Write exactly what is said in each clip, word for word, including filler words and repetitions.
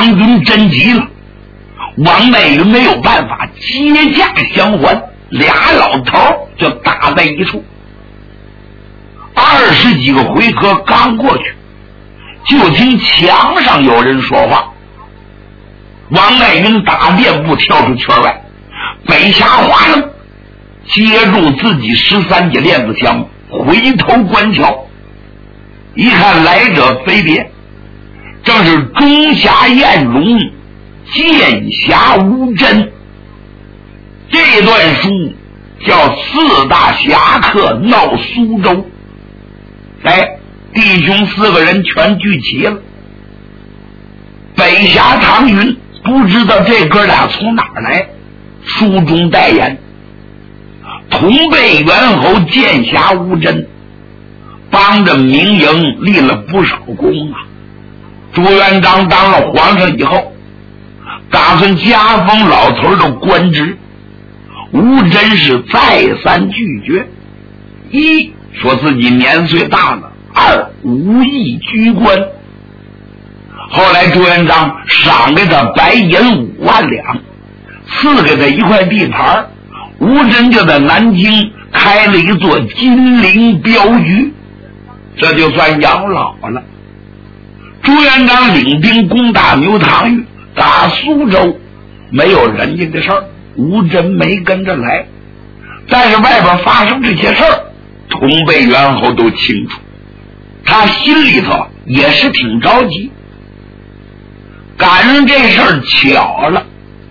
唐军真急了，王乃云没有办法，接驾相还，俩老头就打在一处。二十几个回合刚过去，就听墙上有人说话。王乃云打垫步跳出圈外，北下花楞接住自己十三节链子枪，回头观瞧，一看来者非别，正是中侠彦荣、剑侠吴真。这段书叫四大侠客闹苏州。哎，弟兄四个人全聚齐了。北侠唐云不知道这哥俩从哪儿来，书中代言。同辈猿猴剑侠吴真帮着明营立了不少功啊。朱元璋当了皇上以后，打算加封老头的官职，吴真是再三拒绝。一说自己年岁大了，二无意居官。后来朱元璋赏给他白银五万两，赐给他一块地盘，吴真就在南京开了一座金陵镖局，这就算养老了。朱元璋领兵攻打牛塘峪，打苏州，没有人家的事儿，吴真没跟着来。但是外边发生这些事儿，同辈猿猴都清楚，他心里头也是挺着急。赶上这事儿巧了，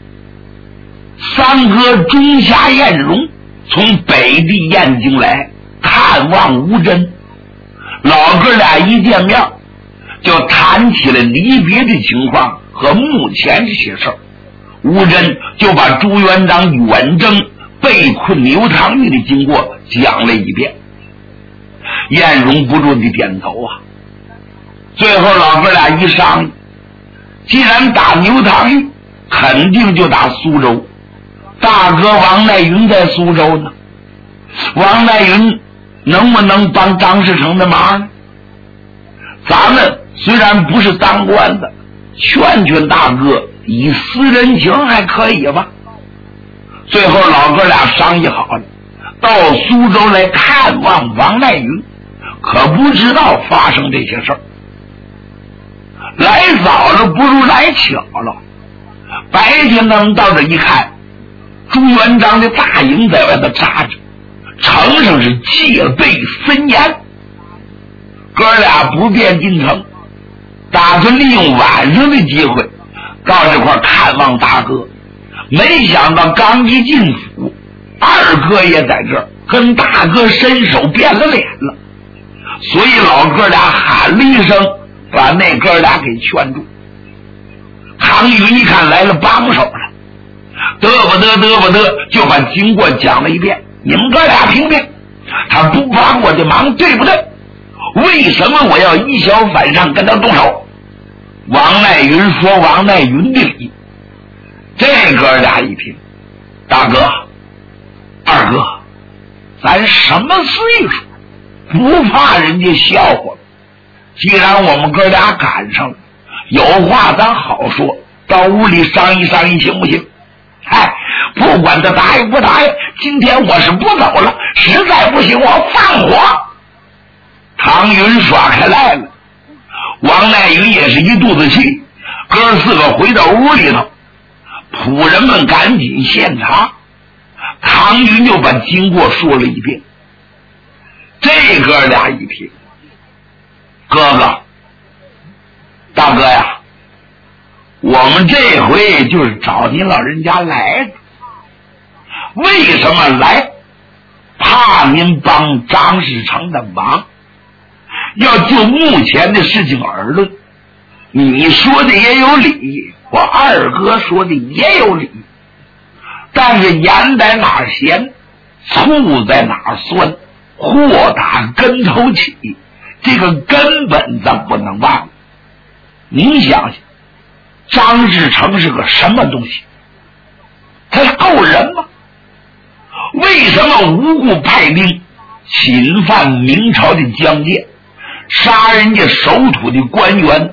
三哥中侠彦荣从北地燕京来看望吴真，老哥俩一见面就谈起了离别的情况和目前这些事儿。吴真就把朱元璋远征被困牛塘峪的经过讲了一遍。彦荣不住地点头啊。最后老哥俩一商议，既然打牛塘峪，肯定就打苏州。大哥王乃云在苏州呢，王乃云能不能帮张士诚的忙呢？咱们虽然不是当官的，劝劝大哥，以私人情还可以吧。最后老哥俩商议好了，到苏州来看望王乃云，可不知道发生这些事儿。来早了不如来巧了，白天他们到这一看，朱元璋的大营在外头扎着，城上是戒备森严。哥俩不便进城，打算利用晚上的机会到这块看望大哥。没想到刚一进府，二哥也在这儿，跟大哥伸手变了脸了。所以老哥俩喊了一声，把那哥俩给劝住。唐云一看来了帮手了，嘚不嘚嘚不嘚就把经过讲了一遍。你们哥俩评评，他不帮我的忙对不对？为什么我要以小反上跟他动手？王乃云说王乃云的理。这哥俩一听，大哥二哥，咱什么岁数，不怕人家笑话。既然我们哥俩赶上了，有话咱好说，到屋里商议商议行不行？哎，不管他答应不答应，今天我是不走了，实在不行我放火。唐云耍开来了，王乃云也是一肚子气，哥四个回到屋里头，仆人们赶紧献茶，唐云就把经过说了一遍。这哥俩一听，哥哥大哥呀，我们这回就是找您老人家来的。为什么来？怕您帮张士诚的忙。要就目前的事情而论，你说的也有理，我二哥说的也有理，但是盐在哪儿咸，醋在哪儿酸，祸打根头起，这个根本咱不能忘了。您想想，张士诚是个什么东西？他够人吗？为什么无故派兵侵犯明朝的疆界，杀人家守土的官员，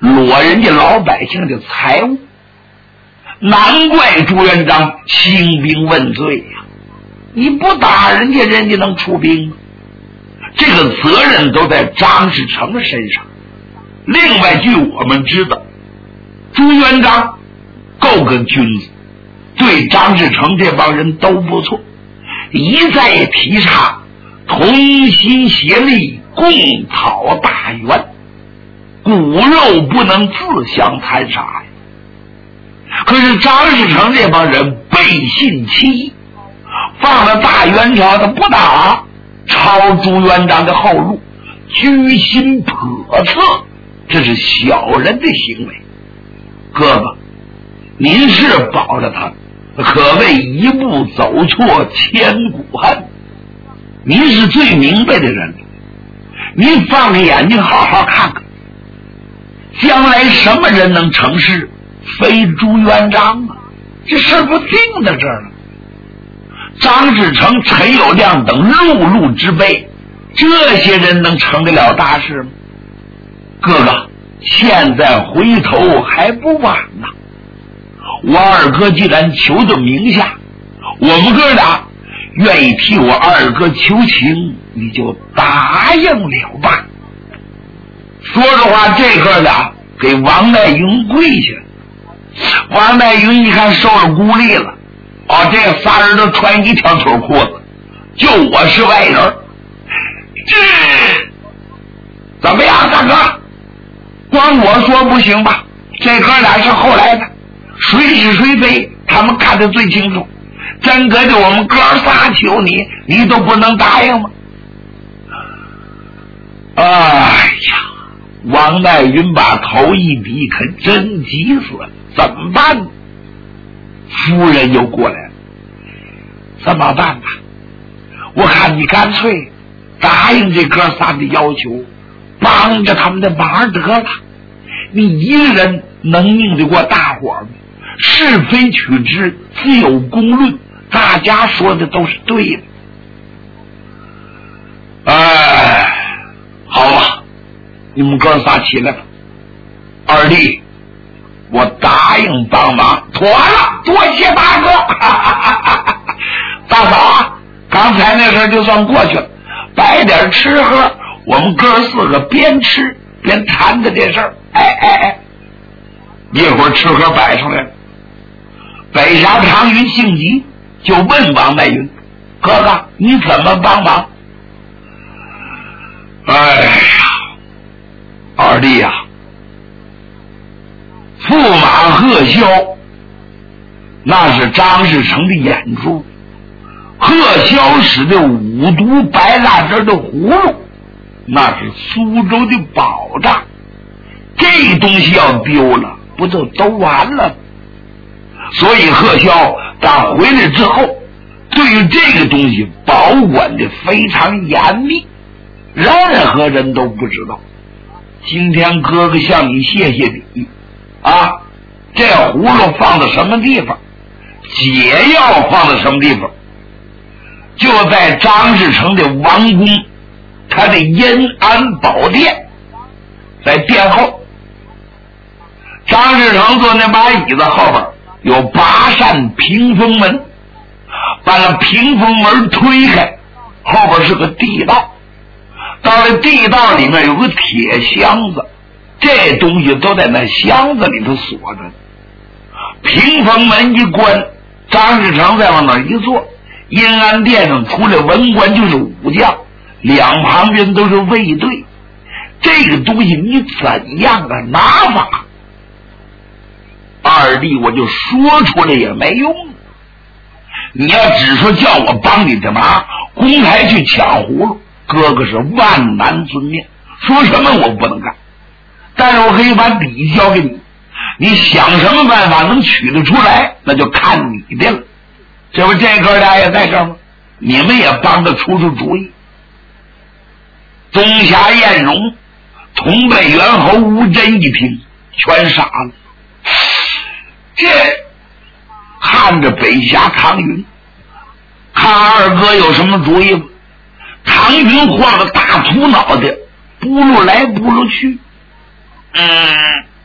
裸人家老百姓的财物，难怪朱元璋兴兵问罪呀、啊！你不打人家，人家能出兵吗？这个责任都在张士诚身上。另外，据我们知道，朱元璋够个君子，对张士诚这帮人都不错，一再提倡同心协力，共讨大元，骨肉不能自相残杀呀。可是张士诚这帮人背信弃义，放了大元朝他不打，抄朱元璋的后路，居心叵测，这是小人的行为。哥哥，您是保着他，可谓一步走错千古恨。您是最明白的人，您放着眼睛好好看看，将来什么人能成事？非朱元璋啊！这事不定在这儿了。张士诚、陈友谅等碌碌之辈，这些人能成得了大事吗？哥哥，现在回头还不晚呢。我二哥既然求得名下，我们哥俩愿意替我二哥求情，你就答应了吧。说着话，这哥俩给王代云跪下。王代云一看受了孤立了，哦，这仨人都穿一条腿裤子，就我是外人。这怎么样，大哥？光我说不行吧？这哥俩是后来的，谁是谁非，他们看得最清楚。真搁着我们哥仨求你，你都不能答应吗？哎呀，王代云把头一低，可真急死了。怎么办呢？夫人又过来了，怎么办吧？我看你干脆答应这哥仨的要求，帮着他们的忙得了。你一个人能拧得过大伙吗？是非曲直，自有公论，大家说的都是对的。哎，好吧，你们哥仨起来吧。二弟，我答应帮忙，妥了，多谢大哥。大嫂啊，刚才那事就算过去了，摆点吃喝，我们哥四个边吃边谈着这事儿。哎哎哎，一会儿吃喝摆上来了，北峡唐云性急，就问王代云：“哥哥，你怎么帮忙？”哎呀，二弟呀、啊，驸马贺霄那是张士诚的眼珠，贺霄使的五毒白蜡汁的葫芦，那是苏州的宝藏。这东西要丢了，不就都完了？所以贺霄他回来之后，对于这个东西保管的非常严密，任何人都不知道。今天哥哥向你谢谢你啊，这葫芦放在什么地方，解药放在什么地方，就在张士诚的王宫，他的延安宝殿，在殿后。张士诚坐那把椅子后边有八扇屏风门，把那屏风门推开，后边是个地道，到了地道里面有个铁箱子，这东西都在那箱子里头锁着。屏风门一关，张士诚再往那一坐，阴安殿上除了文官就是武将，两旁边都是卫队。这个东西你怎样的拿法？二弟，我就说出来也没用。你要只说叫我帮你的忙，公开去抢葫芦，哥哥是万难遵命，说什么我不能干。但是我可以把底交给你，你想什么办法能取得出来，那就看你的了。这不这哥俩也在这儿吗？你们也帮他出出主意。东侠晏荣、同北元侯吴真一听，全傻了。这看着北峡唐云，看二哥有什么主意吗？唐云晃着大秃脑袋，不噜来不噜去。嗯，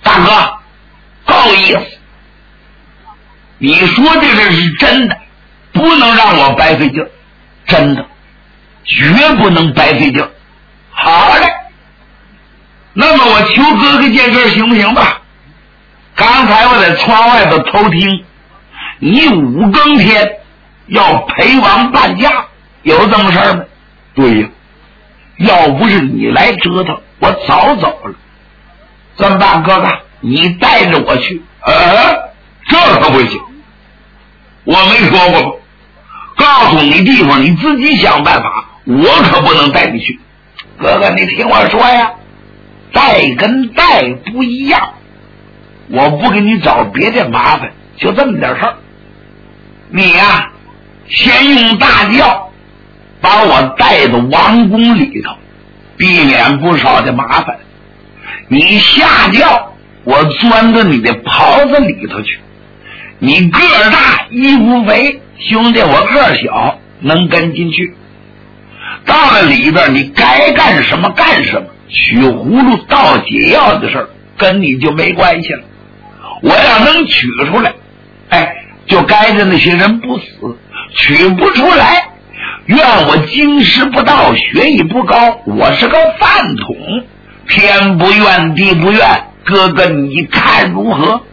大哥，够意思。你说这事是真的，不能让我白费劲，真的，绝不能白费劲。好嘞，那么我求哥哥件事行不行吧？刚才我在窗外头偷听，你五更天要陪王伴驾，有这么事儿吗？对呀，要不是你来折腾，我早走了。这么办，哥哥，你带着我去。呃，这可不行，我没说过吗？告诉你地方，你自己想办法，我可不能带你去。哥哥，你听我说呀，带跟带不一样，我不给你找别的麻烦，就这么点事儿。你呀，先用大轿把我带到王宫里头，避免不少的麻烦。你下轿，我钻到你的袍子里头去。你个儿大，衣服肥，兄弟我个儿小，能跟进去。到了里边，你该干什么干什么，取葫芦倒解药的事儿跟你就没关系了。我要能取出来，哎，就该着那些人不死；取不出来，怨我经师不到，学艺不高，我是个饭桶，天不怨地不怨，哥哥你看如何？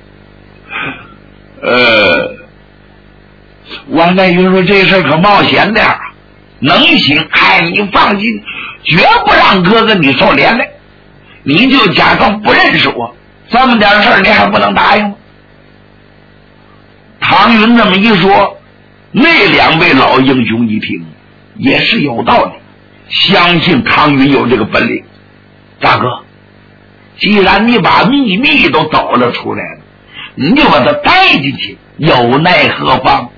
呃，王代云说这事儿可冒险点儿，能行？哎，你放心，绝不让哥哥你受连累。你就假装不认识我，这么点事儿你还不能答应吗？唐云这么一说，那两位老英雄一听也是有道理，相信唐云有这个本领。大哥，既然你把秘密都抖了出来了，你就把它带进去，有奈何方？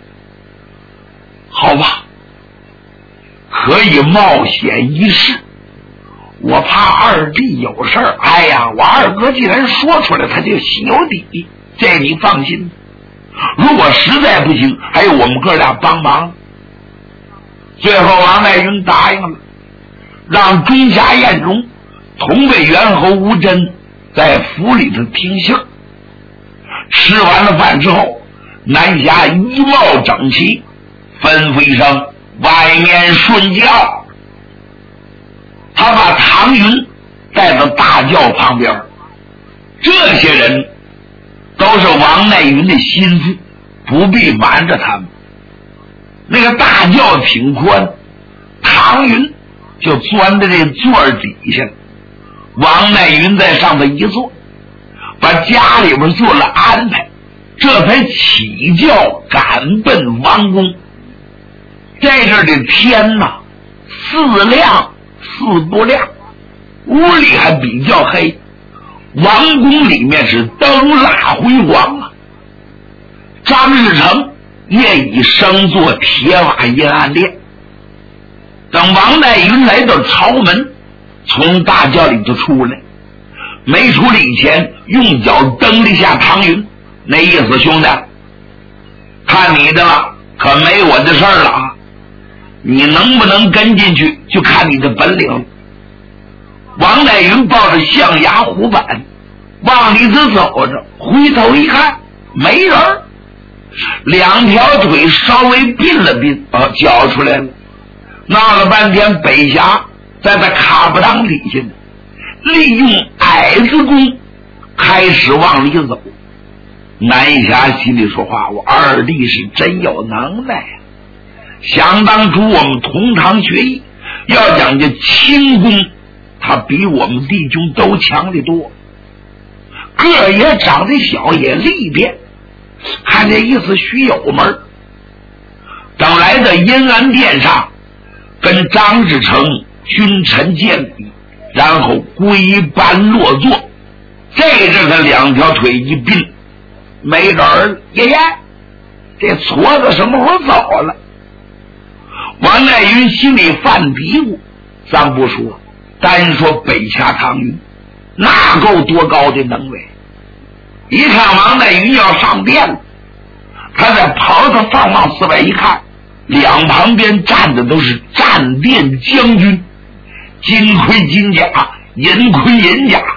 好吧，可以冒险一试。我怕二弟有事儿，哎呀，我二哥既然说出来，他就心有底，这你放心。如果实在不行，还有我们哥俩帮忙。最后王代云答应了，让中侠彦荣同为元侯吴真在府里头听信。吃完了饭之后，南侠衣帽整齐，吩咐一声外面顺轿。他把唐云带到大轿旁边，这些人都是王乃云的心腹，不必瞒着他们。那个大轿挺宽，唐云就钻在这座底下，王乃云在上头一坐，把家里边做了安排，这才起轿赶奔王宫。在这儿的天呐，四亮四不亮，屋里还比较黑，王宫里面是灯蜡辉煌啊。张士诚也已升做铁瓦阴暗殿。等王乃云来到朝门，从大轿里头出来，没出来以前用脚蹬了一下唐云，那意思兄弟，看你的了，可没我的事儿了啊！你能不能跟进去，就看你的本领。王乃云抱着象牙虎板往里头走着，回头一看没人，两条腿稍微并了并，哦，叫出来了。闹了半天，北峡在他卡不当底下呢，利用矮子功开始往里走。南侠心里说话，我二弟是真有能耐呀！想当初我们同堂学艺，要讲这轻功，他比我们弟兄都强得多，个儿也长得小，也利便，看这意思许有门。等来到阴安殿上，跟张士诚君臣见礼，然后归班落座。这阵他两条腿一并，没人了。爷爷，这矬子什么时候走了？王乃云心里犯嘀咕，咱不说，单说北洽唐云，那够多高的能为。一看王乃云要上殿了，他在袍子放往四外一看，两旁边站的都是战殿将军，金盔金甲，银盔银甲，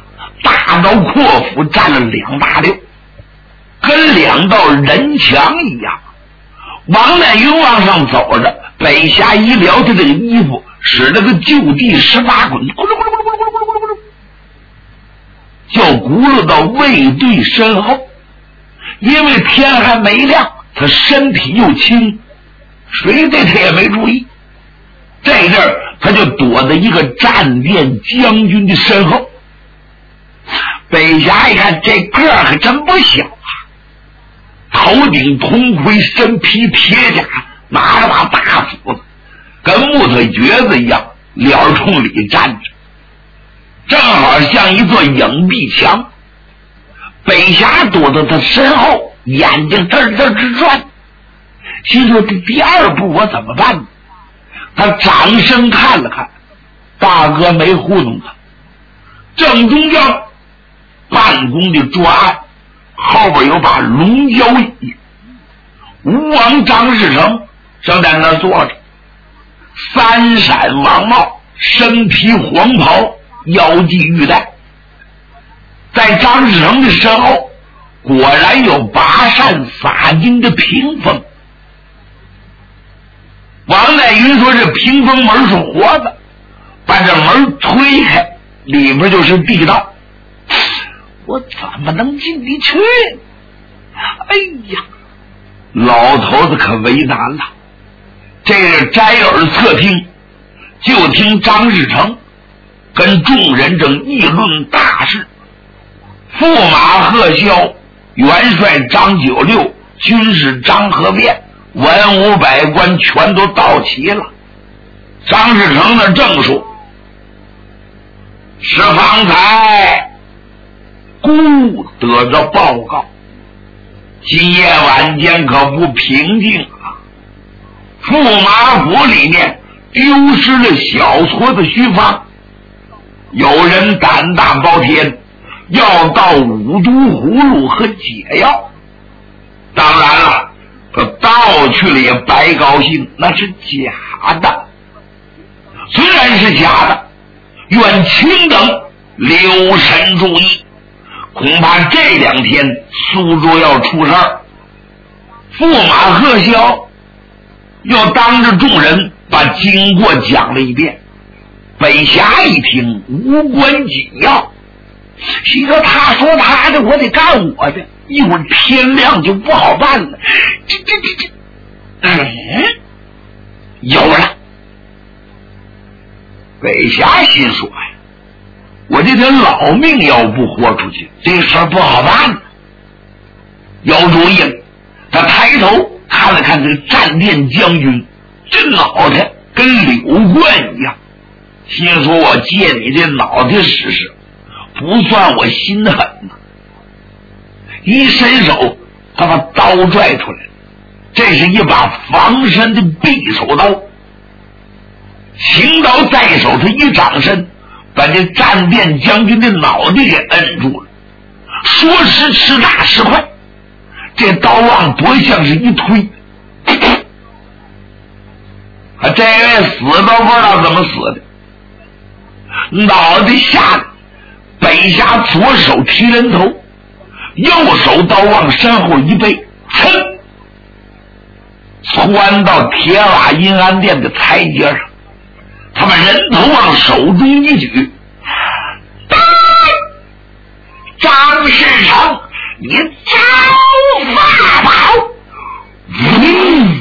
大刀阔斧占了两大溜，跟两道人墙一样。王乃云往上走着，北霞一撩他这个衣服，使了个就地十八滚，咕噜咕噜咕噜咕噜咕噜咕噜，就咕噜到卫队身后。因为天还没亮，他身体又轻，谁对他也没注意。这阵儿他就躲在一个战殿将军的身后。北霞一看这个儿可真不小啊，头顶铜盔，身披铁甲，拿着把大斧子，跟木头橛子一样，脸冲里站着，正好像一座影壁墙。北霞躲在他身后，眼睛嘚嘚直转，心说这第二步我怎么办呢？他掌声看了看，大哥没糊弄他，正中间办公的桌案后边有把龙角椅，吴王张士诚正在那儿坐着，三闪王帽，身披黄袍，腰系玉带。在张士诚的身后，果然有拔扇洒金的屏风。王乃云说这屏风门是活的，把这门推开，里面就是地道，我怎么能进得去？哎呀，老头子可为难了。这是摘耳侧听，就听张士诚跟众人正议论大事。驸马贺萧、元帅张九六、军师张和变、文武百官全都到齐了。张士诚那正说：“是方才孤得着报告，今夜晚间可不平静啊！驸马府里面丢失了小撮子虚方，有人胆大包天，要到五毒葫芦和解药。当然了，他盗去了也白高兴，那是假的。虽然是假的，愿卿等留神注意，恐怕这两天苏州要出事儿。”驸马贺萧又当着众人把经过讲了一遍。北霞一听无关紧要，心说他说他的，我得干我的，一会儿天亮就不好办了。这这这这，嗯，有了。北霞心说呀，我这条老命要不豁出去，这事儿不好办。有主意了，他抬头看了看这个战殿将军，这脑袋跟柳冠一样，心说我借你这脑袋试试，不算我心狠呐。一伸手，他把刀拽出来，这是一把防身的匕首刀。行刀在手，他一掌身，把这战殿将军的脑袋给摁住了。说时迟，那时快，这刀往脖项是一推，啊，这位死都不知道怎么死的，脑袋下来，北霞左手提人头，右手刀往身后一背，噌，窜到铁瓦阴安殿的台阶上。他把人头往手中一举，张士诚，你招法宝！嗯，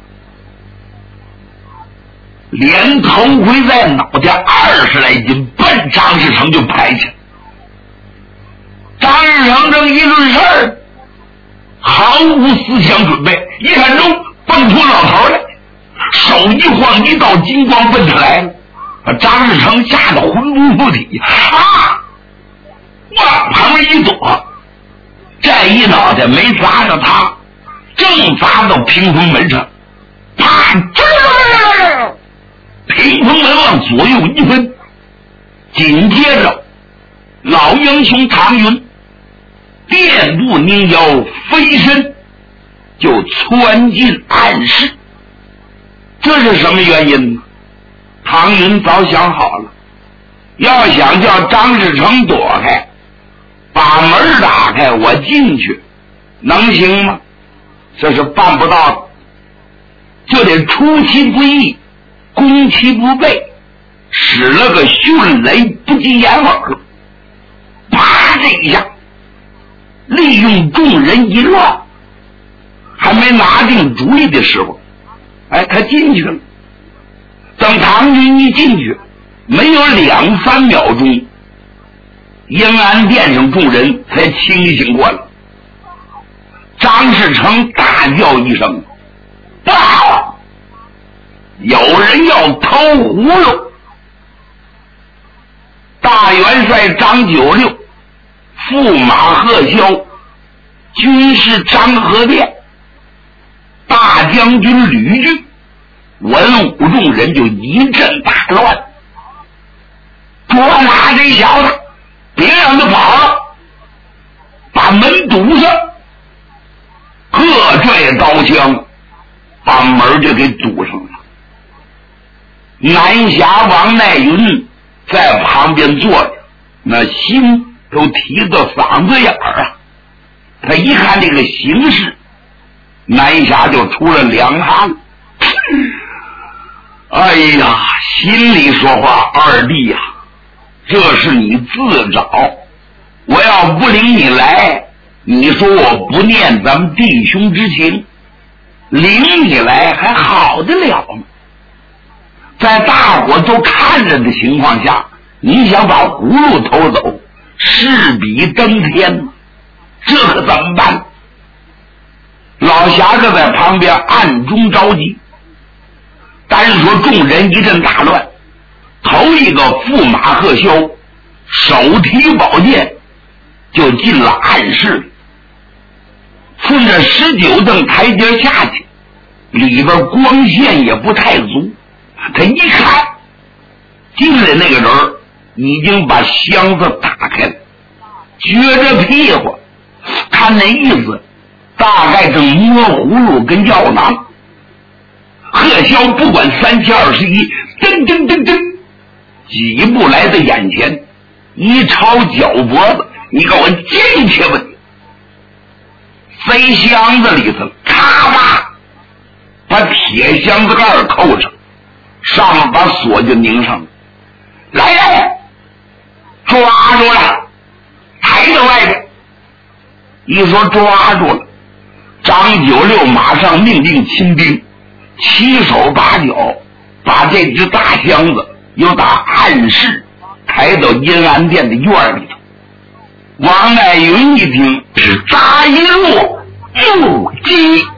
连头盔在脑袋二十来斤，奔张士诚就拍去。张士诚正一论事儿，毫无思想准备，一看中蹦出老头来，手一晃，一道金光奔他来了，把张士诚吓得魂不附体啊！往旁边一躲，这一脑袋没砸着他，正砸到屏风门上，啪！吱，屏风门往左右一分，紧接着老英雄唐云电步凝腰飞身，就窜进暗室。这是什么原因呢？唐云早想好了，要想叫张士诚躲开， 把门打开，我进去，能行吗？这是办不到的，就得出其不意，攻其不备，使了个迅雷不及掩耳，啪这一下，利用众人一乱，还没拿定主意的时候，哎，他进去了。等唐军一进去，没有两三秒钟，阴安殿上众人才清醒过来。张士诚大叫一声：“报！有人要偷葫芦！”大元帅张九六、驸马贺霄、军师张和殿、大将军吕据、文武众人就一阵大乱。捉拿这小子，别让他跑了，把门堵上。各拽刀枪，把门就给堵上了。南侠王乃云在旁边坐着，那心都提到嗓子眼儿啊。他一看这个形势，南侠就出了凉汗。哎呀，心里说话：“二弟呀、啊，这是你自找，我要不领你来，你说我不念咱们弟兄之情，领你来还好得了吗？在大伙都看着的情况下，你想把葫芦偷走，势比登天，这可怎么办？”老侠子在旁边暗中着急。单说众人一阵大乱，头一个驸马贺霄手提宝剑就进了暗室，顺着十九凳台阶下去，里边光线也不太足。他一看进来那个人已经把箱子打开了，撅着屁股，看那意思大概正摸葫芦跟药囊。贺霄不管三七二十一，噔噔噔噔几步来到眼前，一抄脚脖子：“你给我进去吧！”塞箱子里头，咔吧把铁箱子盖扣上，上面把锁就拧上了。来人，抓住了，抬到外边。一说抓住了，张九六马上命令亲兵七手八脚把这只大箱子又打暗室抬到阴安殿的院里头。王乃云一听是扎一落，又急